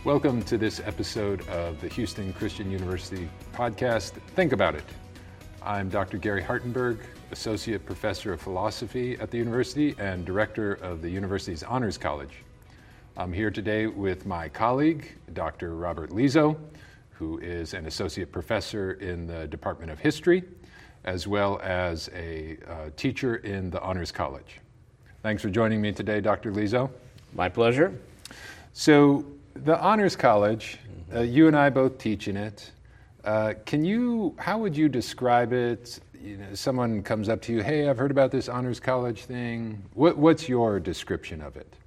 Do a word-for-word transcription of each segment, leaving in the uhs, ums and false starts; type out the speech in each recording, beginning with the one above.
Welcome to this episode of the Houston Christian University podcast, Think About It. I'm Doctor Gary Hartenberg, Associate Professor of Philosophy at the university and Director of the university's Honors College. I'm here today with my colleague, Doctor Robert Lizo, who is an Associate Professor in the Department of History, as well as a uh, teacher in the Honors College. Thanks for joining me today, Doctor Lizo. My pleasure. So, the Honors College, uh, you and I both teach in it. Uh, can you, how would you describe it? You know, someone comes up to you, hey, I've heard about this Honors College thing. What, what's your description of it?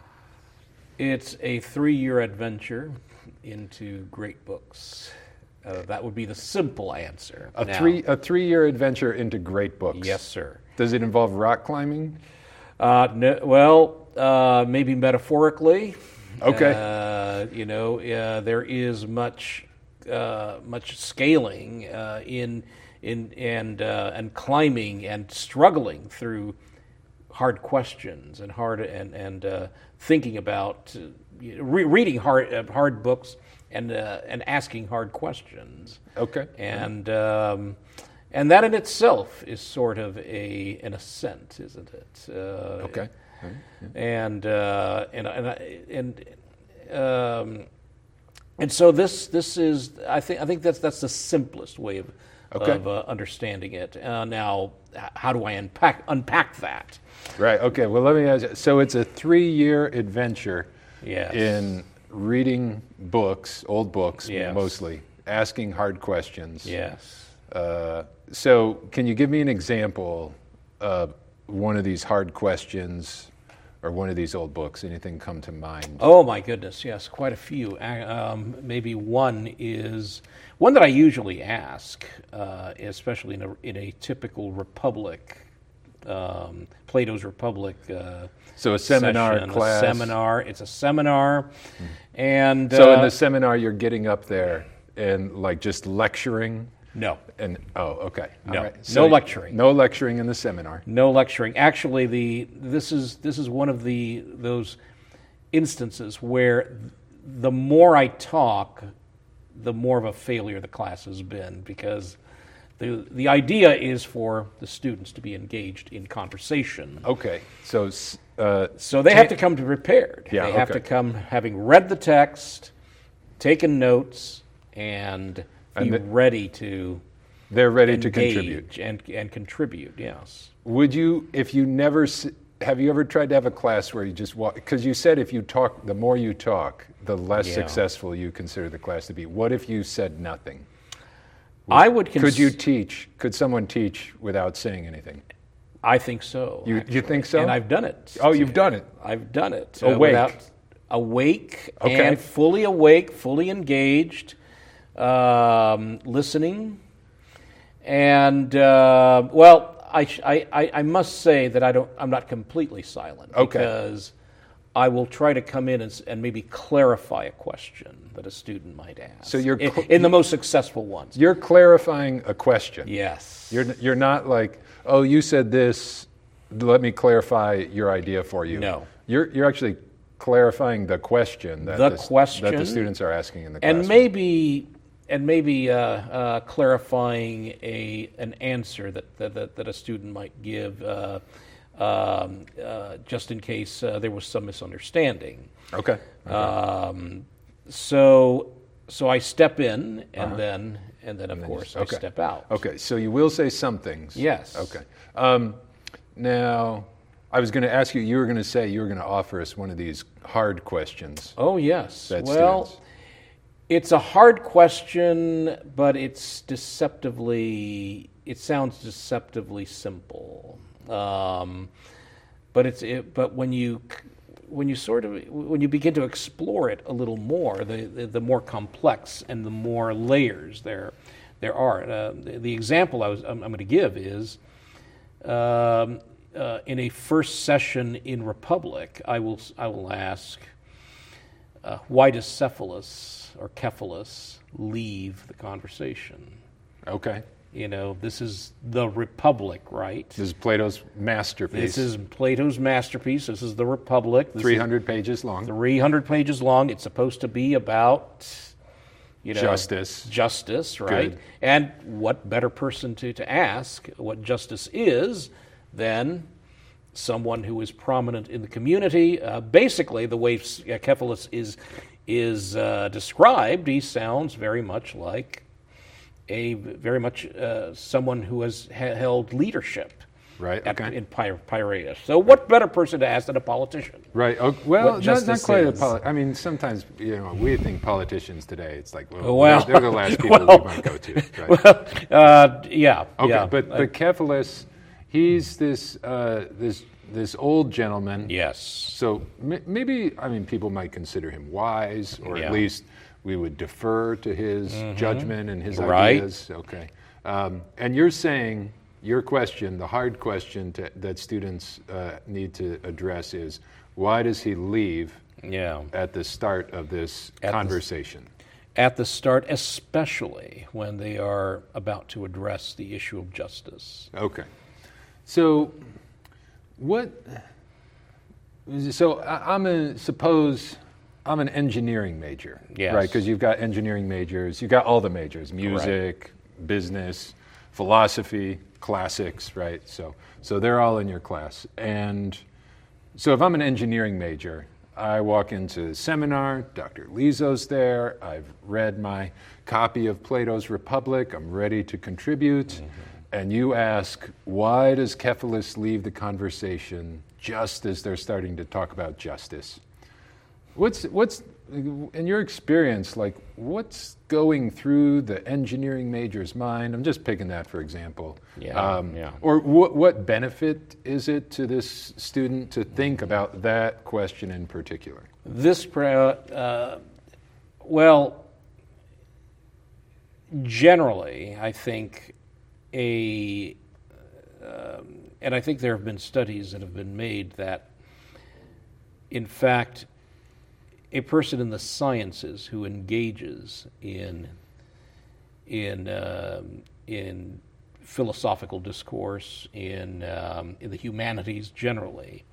It's a three-year adventure into great books. Uh, that would be the simple answer. A now, three a three-year adventure into great books. Yes, sir. Does it involve rock climbing? Uh, no, well, uh, maybe metaphorically. Okay. Uh, you know, uh, there is much, uh, much scaling uh, in in and uh, and climbing and struggling through hard questions and hard and and uh, thinking about uh, re- reading hard uh, hard books and uh, and asking hard questions. Okay. And um, and that in itself is sort of a an ascent, isn't it? Uh, okay. Right. Yeah. And uh, and and and um, and so this this is I think I think that's that's the simplest way of okay. of uh, understanding it. Uh, now, how do I unpack unpack that? Right. Okay. Well, let me ask you. So it's a three-year adventure Yes. in reading books, old books Yes. mostly, asking hard questions. Yes. Uh, so can you give me an example of one of these hard questions or one of these old books? Anything come to mind? Oh my goodness, yes, quite a few. Um, maybe one is one that I usually ask, uh, especially in a, in a typical Republic, um, Plato's Republic. Uh, so a seminar session, class. A seminar. It's a seminar, mm. and so uh, in the seminar you're getting up there and like just lecturing. No. And oh, okay. No. All right. No lecturing. No lecturing in the seminar. No lecturing. Actually, the this is this is one of the those instances where the more I talk, the more of a failure the class has been, because the the idea is for the students to be engaged in conversation. Okay. So uh, so they have to come prepared. Yeah, they have okay. to come having read the text, taken notes, and be And the, ready to they're ready engage to contribute and and contribute. Yes. Would you, if you never, have you ever tried to have a class where you just walk, because you said if you talk, the more you talk, the less Yeah. successful you consider the class to be. What if you said nothing? Would, I would cons- Could you teach, could someone teach without saying anything? I think so. You actually. you think so? And I've done it. Oh, you've done it. I've done it. Awake. Uh, without, awake Okay. and fully awake, fully engaged, um, listening. And, uh, well, I, sh- I, I, I must say that I don't, I'm not completely silent. Okay. Because I will try to come in and, s- and maybe clarify a question that a student might ask. So you're in, cl- in the most successful ones. You're clarifying a question. Yes. You're you're not like, oh, you said this, let me clarify your idea for you. No. You're you're actually clarifying the question that The the, question. that the students are asking in the classroom. And maybe, and maybe uh, uh, clarifying a an answer that that, that, that a student might give, uh, um, uh, just in case uh, there was some misunderstanding. Okay. okay. Um, so so I step in, and Uh-huh. then and then of then you course s- I okay. step out. Okay, so you will say some things. Yes. Okay. Um, now, I was going to ask you, you were going to say you were going to offer us one of these hard questions. Oh yes. That Well, students- it's a hard question, but it's deceptively. It sounds deceptively simple. Um, but it's it, but when you when you sort of when you begin to explore it a little more, the the, the more complex and the more layers there there are. Uh, the, the example I was I'm, I'm going to give is. Um, uh, in a first session in Republic, I will I will ask, uh, why does Cephalus or Cephalus leave the conversation? Okay. You know, this is the Republic, right? This is Plato's masterpiece. This is Plato's masterpiece. This is the Republic. This three hundred pages long. three hundred pages long. It's supposed to be about, you know, justice. Justice, right? Good. And what better person to, to ask what justice is than someone who is prominent in the community? Uh, basically, the way Cephalus is is uh, described, he sounds very much like a very much uh, someone who has ha- held leadership. Right. At, Okay. in Py- Piraeus. So, what better person to ask than a politician? Right. Oh, well, What not, not justice quite a is. poli- I mean, sometimes you know we think politicians today. It's like, well, Well, they're, they're the last people well, we might go to. Right? Well, uh, yeah. okay, yeah. but but Cephalus, he's this uh, this this old gentleman. Yes. So m- maybe I mean people might consider him wise, or Yeah. at least we would defer to his judgment and his Right. ideas. Okay. Um, and you're saying your question, the hard question to, that students uh, need to address is, why does he leave Yeah. at the start of this At the- conversation? At the start, especially when they are about to address the issue of justice. Okay. So, what? So I- I'm a suppose I'm an engineering major, Yes. right? Because you've got engineering majors, you've got all the majors: music, business, philosophy, classics, right? So, so they're all in your class. And so, if I'm an engineering major, I walk into the seminar. Doctor Lizo's there. I've read my copy of Plato's Republic. I'm ready to contribute. Mm-hmm. And you ask, why does Cephalus leave the conversation just as they're starting to talk about justice? What's what's in your experience, like what's going through the engineering major's mind? I'm just picking that for example. Yeah, yeah. Or what what benefit is it to this student to think about that question in particular? This, uh, well, generally, I think a, um, and I think there have been studies that have been made that, in fact, a person in the sciences who engages in in um, in philosophical discourse, in um, in the humanities generally,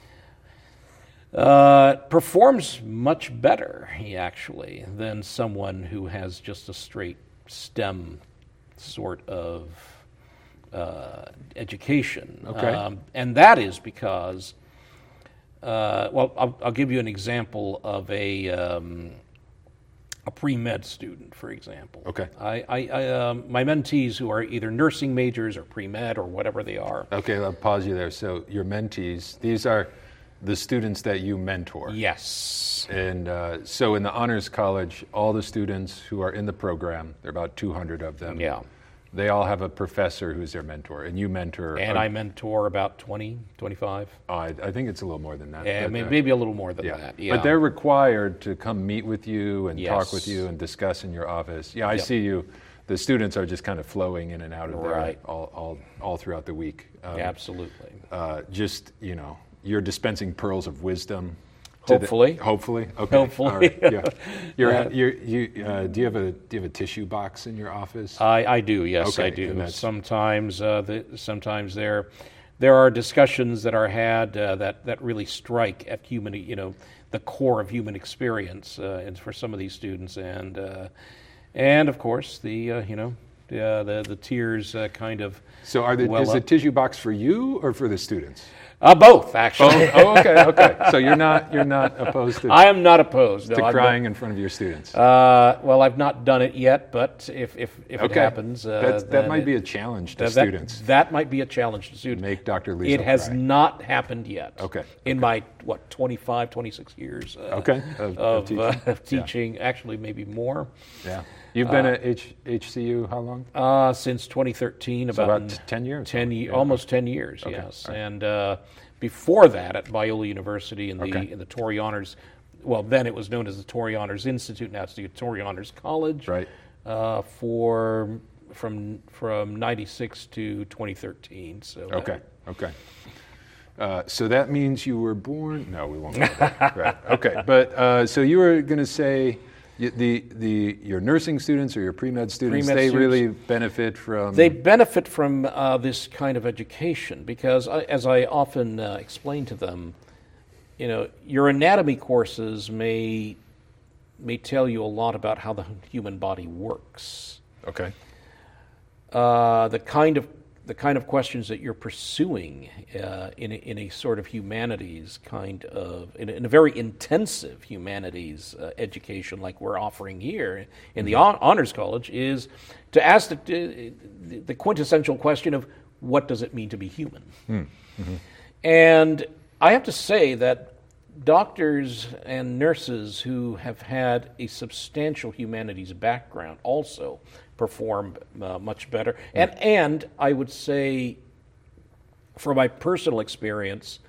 uh, performs much better, he actually, than someone who has just a straight STEM sort of uh, education. Okay. Um, and that is because, uh, well, I'll, I'll give you an example of a um, a pre-med student, for example. Okay. I, I, I um, my mentees who are either nursing majors or pre-med or whatever they are. Okay, I'll pause you there. So your mentees, these are the students that you mentor. Yes. And uh, so in the Honors College, all the students who are in the program, there are about two hundred of them. Yeah. They all have a professor who's their mentor, and you mentor. And a, I mentor about twenty, twenty-five. oh, I, I think it's a little more than that. Yeah, but, maybe, uh, maybe a little more than yeah. that. Yeah. But they're required to come meet with you and talk Yes. with you and discuss in your office. Yeah, I Yep. see you. The students are just kind of flowing in and out of there Right. all, all, all throughout the week. Um, Absolutely. uh, just, you know, you're dispensing pearls of wisdom. to the- Hopefully. hopefully. Okay. Hopefully. All right. Yeah. You're, Yeah. you're, you, uh, do you have a do you have a tissue box in your office? I, I do, yes, Okay, I and do. that's- Sometimes, uh, the, sometimes there, there are discussions that are had uh, that that really strike at human, you know, the core of human experience, uh, and for some of these students, and uh, and of course the uh, you know the uh, the, the tears uh, kind of so are the, well is the up. tissue box for you or for the students? uh, both actually. Oh, oh, okay, okay. So you're not you're not opposed to, I am not opposed. No, to I'm not- crying in front of your students. Uh, well, I've not done it yet, but if if, if it okay. happens, uh, That's, that then might it- be a challenge to that, that- students. That might be a challenge to students. Make Doctor Lizo It has cry. not happened yet. Okay, In my what twenty-five, twenty-six years. Uh, Okay, of- of Of, teaching. uh, of Yeah. teaching, actually maybe more. Yeah. You've been at H, HCU how long? Uh, since twenty thirteen, So about, about t- ten years. ten ye- Yeah. almost ten years. Okay, Yes, all right. and uh, before that at Biola University in the Okay. in the Torrey Honors. Well, then it was known as the Torrey Honors Institute. Now it's the Torrey Honors College. Right. Uh, for from from ninety-six to twenty thirteen. So uh, Okay. Okay. Uh, so that means you were born. No, we won't. Go there. Right. Okay. But uh, so you were going to say Y- The, the, your nursing students or your pre-med students, Pre-med they students, really benefit from... They benefit from uh, this kind of education because, I, as I often uh, explain to them, you know, your anatomy courses may may tell you a lot about how the human body works. Okay. Uh, the kind of the kind of questions that you're pursuing uh, in a, in a sort of humanities kind of in a, in a very intensive humanities uh, education like we're offering here in the hon- honors college is to ask the, the quintessential question of what does it mean to be human? Mm-hmm. And I have to say that doctors and nurses who have had a substantial humanities background also perform uh, much better. And and I would say, from my personal experience,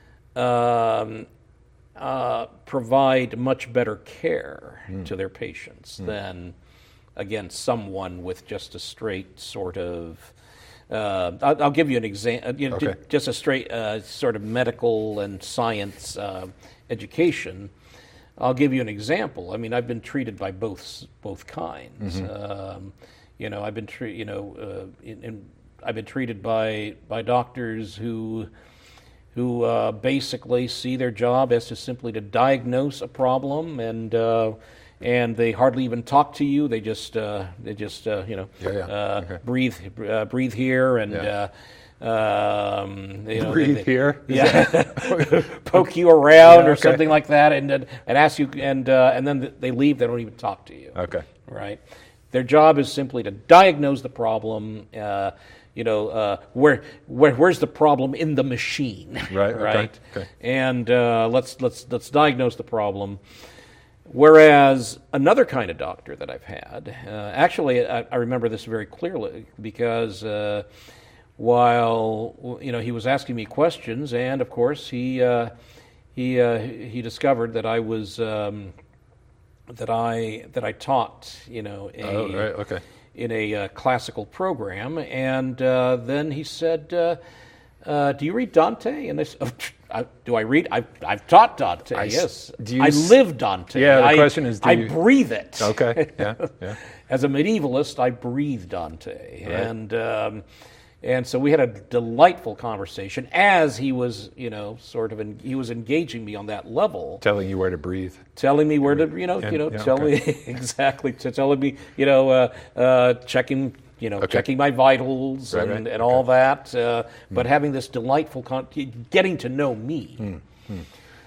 um, uh, provide much better care mm. to their patients mm. than, again, someone with just a straight sort of. Uh, I'll, I'll give you an example. You know, okay. Just a straight uh, sort of medical and science uh, education. I'll give you an example. I mean, I've been treated by both both kinds. Mm-hmm. Um, you know, I've been tre- you know, uh, in, in, I've been treated by by doctors who who uh, basically see their job as to simply to diagnose a problem, and uh, and they hardly even talk to you. They just uh, they just uh, you know yeah, yeah. Uh, okay. breathe uh, breathe here and. Yeah. Uh, Um, you know, breathe they, they, here, yeah, poke you around yeah, or okay. something like that, and and ask you, and uh, and then they leave. They don't even talk to you. Okay, right? Their job is simply to diagnose the problem. Uh, you know, uh, where where where's the problem in the machine? Right, right. Okay. Okay. And uh, let's let's let's diagnose the problem. Whereas another kind of doctor that I've had, uh, actually, I, I remember this very clearly because. Uh, While you know he was asking me questions, and of course he uh, he uh, he discovered that I was um, that I that I taught you know a, oh, right. okay. in a uh, classical program, and uh, then he said, uh, uh, "Do you read Dante?" And I said, oh, "Do I read? I've I've taught Dante. I, yes, do you I s- live Dante. Yeah. The I, question is, do I you... breathe it. Okay. Yeah. Yeah. As a medievalist, I breathe Dante, right. and. Um, And so we had a delightful conversation as he was, you know, sort of, en- he was engaging me on that level. Telling you where to breathe. Telling me where to, you know, and, you know, yeah, telling okay. me, exactly, to telling me, you know, uh, uh, checking, you know, okay. checking my vitals right, and, right. and okay. all that, uh, but mm. having this delightful, con- getting to know me. Mm. Mm.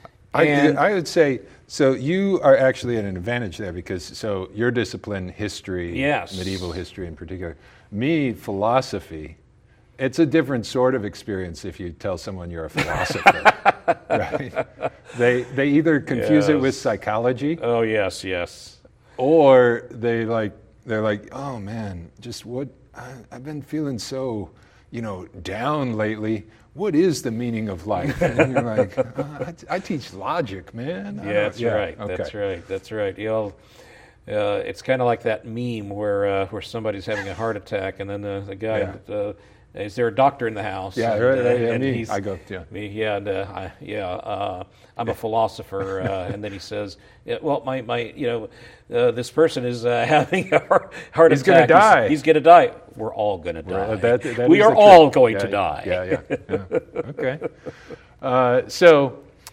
And I, I would say, so you are actually at an advantage there because, so your discipline, history, yes. medieval history in particular, me, philosophy, it's a different sort of experience if you tell someone you're a philosopher, right? They they either confuse yes. it with psychology. Oh yes, yes. Or they like they're like, oh man, just what I, I've been feeling so, you know, down lately. What is the meaning of life? And you're like, uh, I, I teach logic, man. Yeah, that's yeah, right. okay. That's right. That's right. You know, uh, it's kind of like that meme where uh, where somebody's having a heart attack, and then the, the guy. Yeah. Uh, Is there a doctor in the house? Yeah, and, right, uh, yeah, and me. he's, I go, yeah. Me, yeah, and, uh, I, yeah. Uh, I'm a philosopher, uh, and then he says, yeah, "Well, my, my, you know, uh, this person is uh, having a heart, heart He's attack. gonna die. He's, he's going to die. We're all going to die. Well, that, that we is are the all truth. going yeah, to die." Yeah, yeah, yeah. Okay. Uh, so,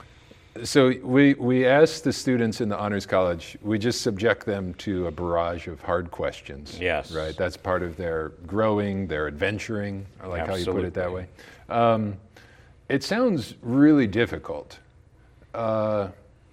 so we we ask the students in the Honors College. We just subject them to a barrage of hard questions. Yes. Right. That's part of their growing, their adventuring. I like how you put it that way. Absolutely. Um, it sounds really difficult. Uh,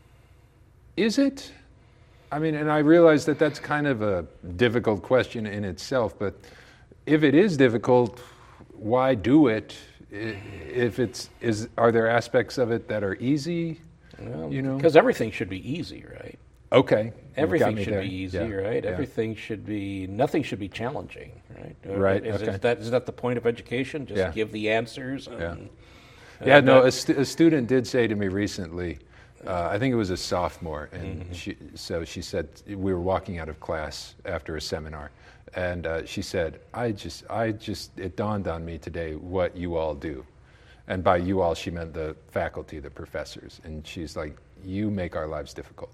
is it? I mean, and I realize that that's kind of a difficult question in itself, but if it is difficult, why do it? If it's, is, are there aspects of it that are easy? Well, you know, because everything should be easy, right? Okay. Everything should there. be easy, yeah. right? Yeah. Everything should be, nothing should be challenging, right? Right, Is, okay. is, that, is that the point of education? Just Yeah. give the answers? And, Yeah. uh, Yeah, no, that- a, stu- a student did say to me recently, uh, I think it was a sophomore, and Mm-hmm. she, so she said, we were walking out of class after a seminar, and uh, she said, I just, I just, it dawned on me today what you all do. And by you all, she meant the faculty, the professors. And she's like, you make our lives difficult.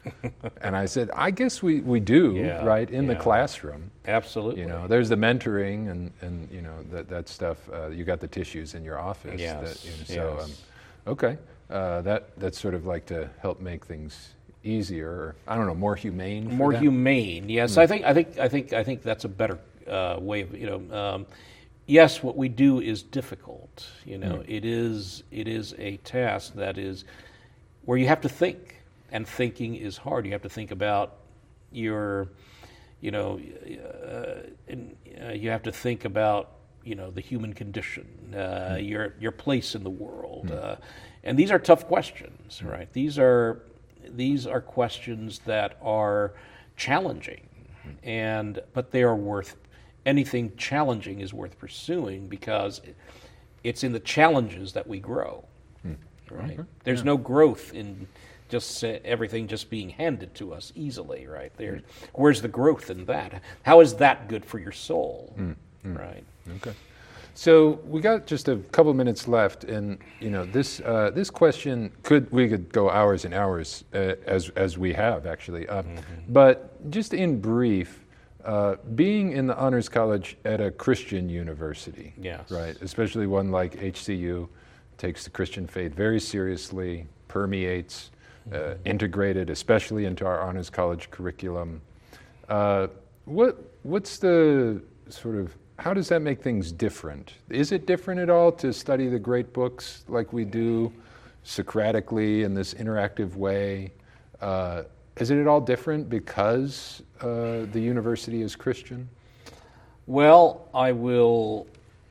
And I said, I guess we, we do, Yeah, right, in yeah. the classroom. Absolutely. You know, there's the mentoring and, and you know, that, that stuff. Uh, you got the tissues in your office. Yes, That, you know, so, yes. um, okay. Uh, that, that's sort of like to help make things easier, or, I don't know, more humane. for More that? humane, yes. I think I think I think I think that's a better uh, way of, you know. Um, yes, what we do is difficult. You know, it is it is a task that is where you have to think, and thinking is hard. You have to think about your, you know, uh, and, uh, you have to think about, you know, the human condition, uh, mm. your your place in the world, mm. uh, and these are tough questions, mm. right? These are these are questions that are challenging, mm. and but they are worth anything challenging is worth pursuing, because it's in the challenges that we grow, mm. right? Okay. There's yeah. no growth in just uh, everything just being handed to us easily, right? There, where's the growth in that? How is that good for your soul, mm. Mm. right? Okay. So we got just a couple minutes left, and you know this uh, this question could we could go hours and hours uh, as as we have actually, uh, mm-hmm. but just in brief, uh, being in the Honors College at a Christian university, yes. right, especially one like H C U, takes the Christian faith very seriously, permeates, uh, mm-hmm. integrated, especially into our Honors College curriculum. Uh, what what's the sort of How does that make things different? Is it different at all to study the great books like we do Socratically in this interactive way? Uh, is it at all different because uh, the university is Christian? Well, I will.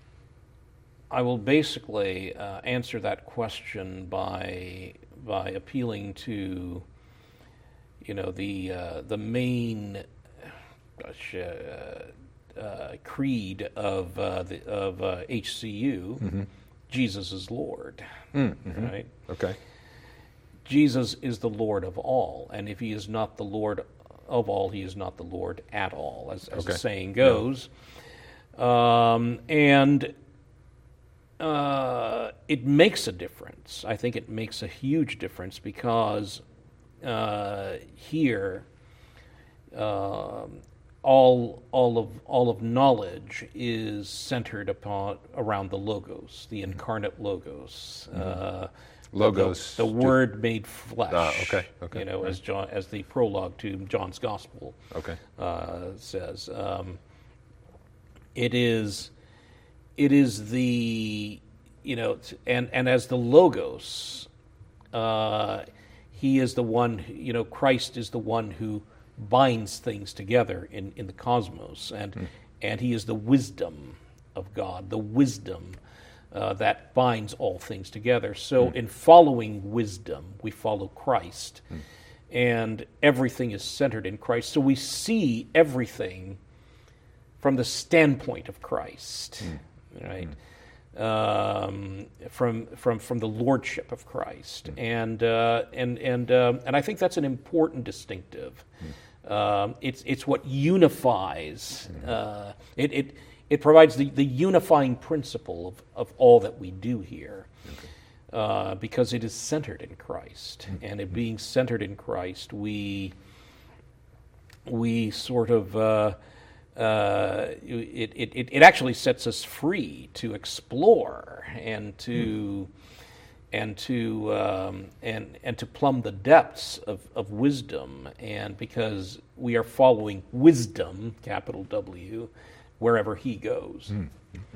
I will basically uh, answer that question by by appealing to, you know, the uh, the main. Gosh, uh, Uh, creed of uh, the, of uh, H C U, mm-hmm. Jesus is Lord, mm-hmm. right? Okay. Jesus is the Lord of all, and if he is not the Lord of all, he is not the Lord at all, as, as okay. the saying goes. Yeah. Um, and uh, it makes a difference. I think it makes a huge difference, because uh, here, um, All, all of all of knowledge is centered upon around the Logos, the incarnate Logos, mm-hmm. uh, Logos, the, the Word made flesh. Uh, okay, okay, you know, right. as John, as the prologue to John's Gospel, okay, uh, says. Um, it is, it is the, you know, and and as the Logos, uh, he is the one. You know, Christ is the one who binds things together in, in the cosmos, and mm. and he is the wisdom of God, the wisdom uh, that binds all things together. So mm. in following wisdom, we follow Christ, mm. and everything is centered in Christ. So we see everything from the standpoint of Christ, mm. right? Mm. Um, from from from the lordship of Christ, mm. and uh, and and um, and I think that's an important distinctive. Mm. Um, it's it's what unifies. Mm. Uh, it it it provides the, the unifying principle of, of all that we do here, okay. uh, because it is centered in Christ, mm. and it being centered in Christ, we we sort of. Uh, Uh, it, it, it actually sets us free to explore and to mm. and to um, and and to plumb the depths of, of wisdom, and because we are following wisdom, capital W, wherever he goes. Mm.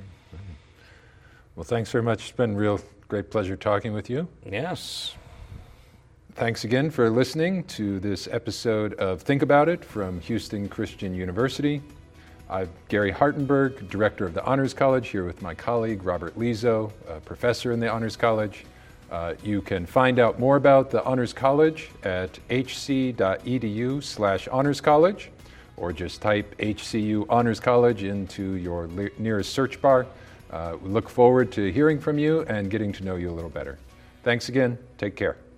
Well, thanks very much. It's been a real great pleasure talking with you. Yes. Thanks again for listening to this episode of Think About It from Houston Christian University. I'm Gary Hartenberg, Director of the Honors College, here with my colleague Robert Lizo, a professor in the Honors College. Uh, you can find out more about the Honors College at hc.edu slash honors college, or just type H C U Honors College into your le- nearest search bar. Uh, we look forward to hearing from you and getting to know you a little better. Thanks again. Take care.